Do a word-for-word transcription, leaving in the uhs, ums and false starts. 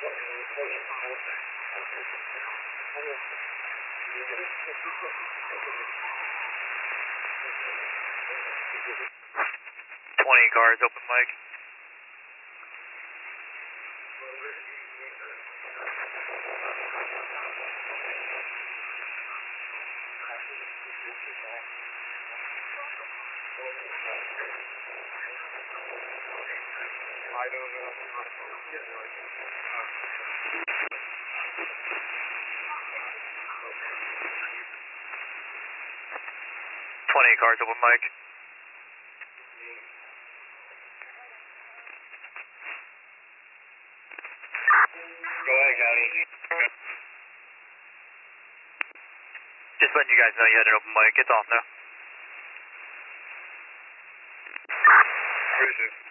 Twenty cars, open mic. I don't know. Twenty cars, open mic. Go ahead, Gabby. Just letting you guys know you had an open mic. It's off now. Cruises.